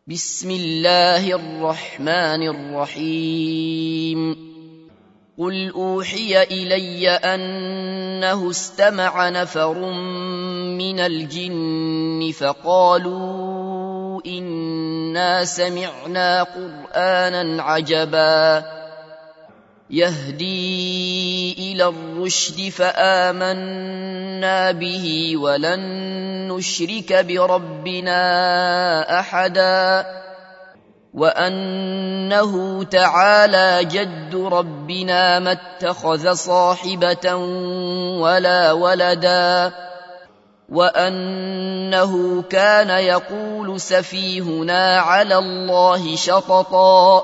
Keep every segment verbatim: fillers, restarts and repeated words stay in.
بسم الله الرحمن الرحيم قل أوحي إلي أنه استمع نفر من الجن فقالوا إنا سمعنا قرآنا عجبا يهدي إلى الرشد فآمنا به ولن نشرك بربنا أحدا وأنه تعالى جد ربنا ما اتخذ صاحبة ولا ولدا وأنه كان يقول سفيهنا على الله شططا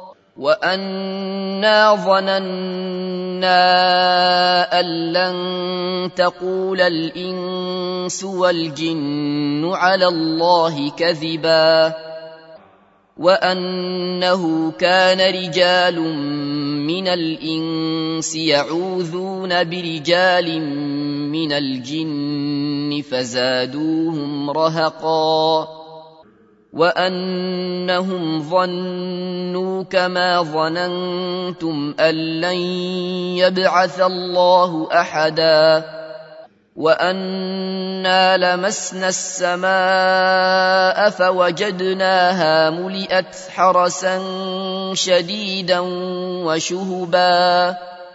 وأنا ظننا أن لن تقول الإنس والجن على الله كذبا وأنه كان رجال من الإنس يعوذون برجال من الجن فزادوهم رهقا وأنهم ظنوا كما ظننتم أن لن يبعث الله أحدا وأنا لمسنا السماء فوجدناها ملئت حرسا شديدا وشهبا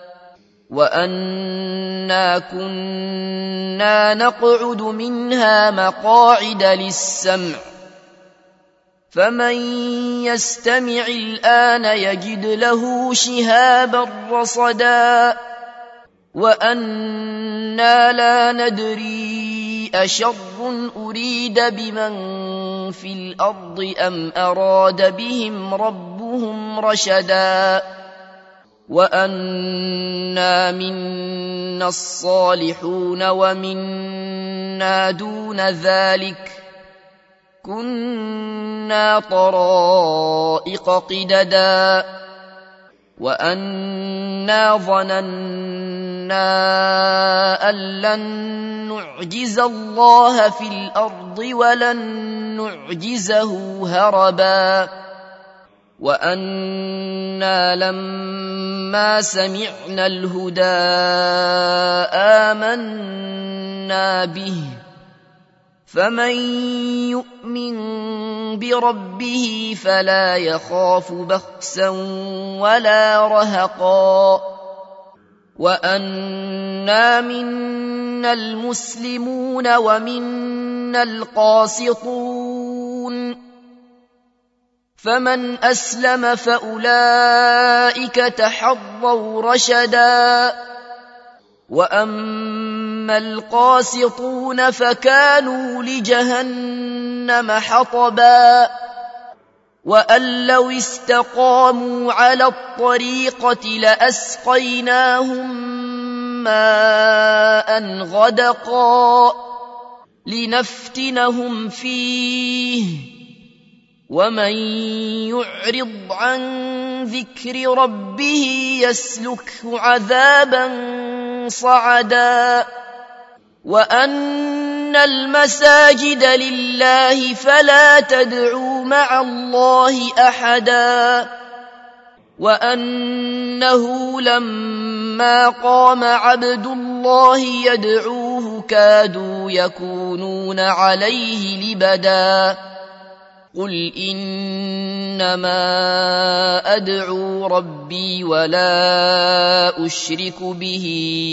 وأنا كنا نقعد منها مقاعد للسمع فمن يستمع الآن يجد له شهابا رصدا وأنا لا ندري أشر أريد بمن في الأرض أم أراد بهم ربهم رشدا وأنا منا الصالحون ومنا دون ذلك كنا طرائق قددا وأنا ظننا أن لن نعجز الله في الأرض ولن نعجزه هربا وأنا لما سمعنا الهدى آمنا به فمن يؤمن بربه فلا يخاف بخسا ولا رهقا وأنا منا المسلمون ومنا القاسطون فمن أسلم فأولئك تحروا رشدا وأما القاسطون فكانوا لجهنم حطبا وأن لو استقاموا على الطريقة لأسقيناهم ماء غدقا لنفتنهم فيه ومن يعرض عن ذكر ربه يسلكه عذابا صعدا وأن المساجد لله فلا تدعوا مع الله أحدا وأنه لما قام عبد الله يدعوه كادوا يكونون عليه لبدا قل إنما أدعو ربي ولا أشرك به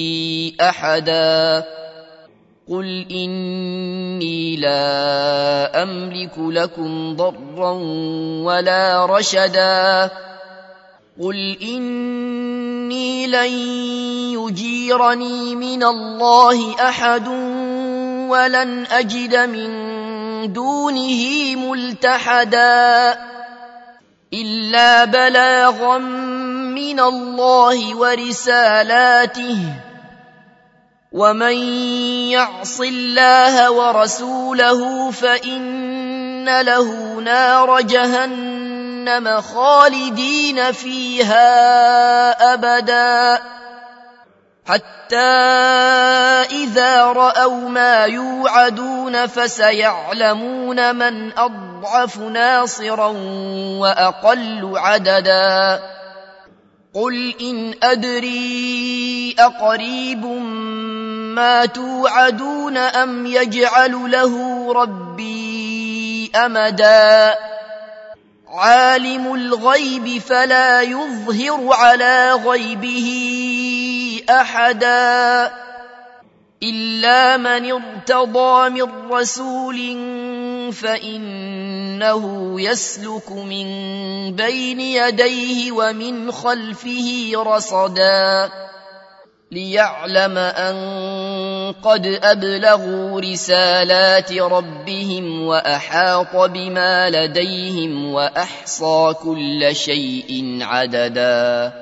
أحدا قل إني لا أملك لكم ضرا ولا رشدا قل إني لن يجيرني من الله أحد ولن أجد من دونه ملتحدا إلا بلاغا من الله ورسالاته ومن يعص الله ورسوله فإن له نار جهنم خالدين فيها أبدا حتى إذا رأوا ما يوعدون فسيعلمون من أضعف ناصرا وأقل عددا قل إن أدري أقريب ما توعدون أم يجعل له ربي أمدا عالم الغيب فلا يظهر على غيبه أحدا إلا من ارتضى من رسول فإنه يسلك من بين يديه ومن خلفه رصدا ليعلم أن قد أبلغوا رسالات ربهم وأحاط بما لديهم وأحصى كل شيء عددا